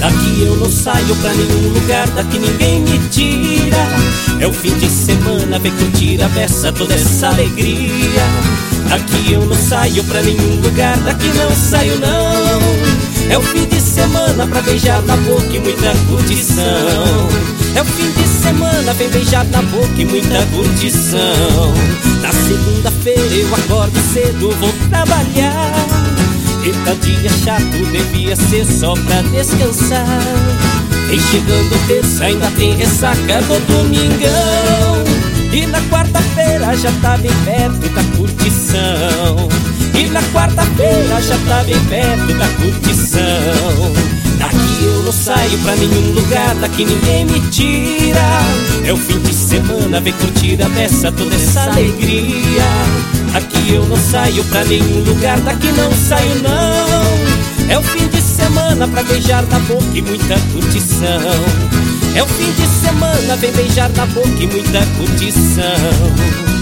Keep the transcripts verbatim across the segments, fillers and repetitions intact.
Daqui eu não saio pra nenhum lugar, daqui ninguém me tira. É o fim de semana, vem curtir a festa, toda essa alegria. Daqui eu não saio pra nenhum lugar, daqui não saio não. É o fim de semana pra beijar na boca e muita curtição. É o fim de semana, vem beijar na boca e muita curtição. Na segunda-feira eu acordo cedo, vou trabalhar. Eita dia chato, devia ser só pra descansar. Vem chegando terça, ainda tem ressaca do domingão. E na quarta-feira já tá bem perto da curtição. E na quarta-feira já tá bem perto da curtição. Daqui eu não saio pra nenhum lugar, daqui ninguém me tira. É o fim de semana, vem curtir a festa, toda essa alegria. Aqui eu não saio pra nenhum lugar, daqui não saio não. É o fim de semana pra beijar na boca e muita curtição. É o fim de semana, vem beijar na boca e muita curtição.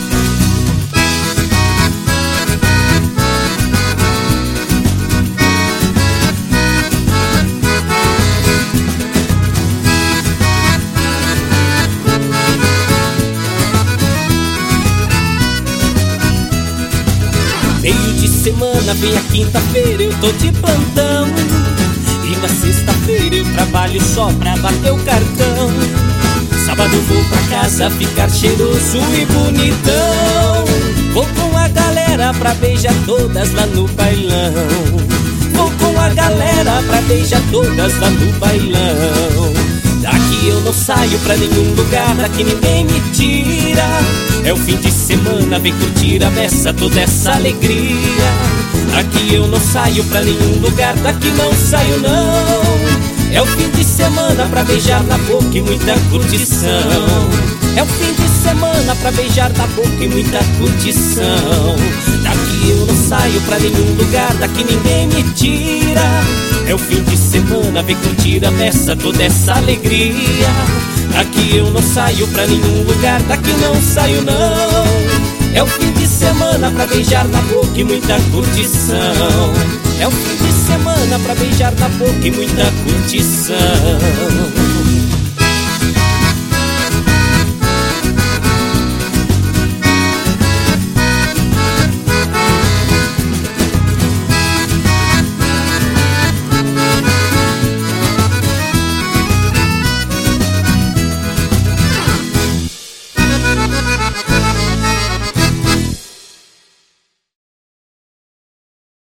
Meio de semana, vem a quinta-feira, eu tô de plantão. E na sexta-feira eu trabalho só pra bater o cartão. Sábado vou pra casa ficar cheiroso e bonitão. Vou com a galera pra beijar todas lá no bailão. Vou com a galera pra beijar todas lá no bailão. Daqui eu não saio pra nenhum lugar, daqui ninguém me tira. É o fim de semana, vem curtir a festa, toda essa alegria. Aqui eu não saio pra nenhum lugar, daqui não saio não. É o fim de semana pra beijar na boca e muita curtição. É o fim de semana pra beijar na boca e muita curtição. Daqui eu não saio pra nenhum lugar, daqui ninguém me tira. É o fim de semana, vem curtir a festa, toda essa alegria. Aqui eu não saio pra nenhum lugar, daqui não saio não. É o fim de semana pra beijar na boca e muita curtição. É o fim de semana pra beijar na boca e muita curtição.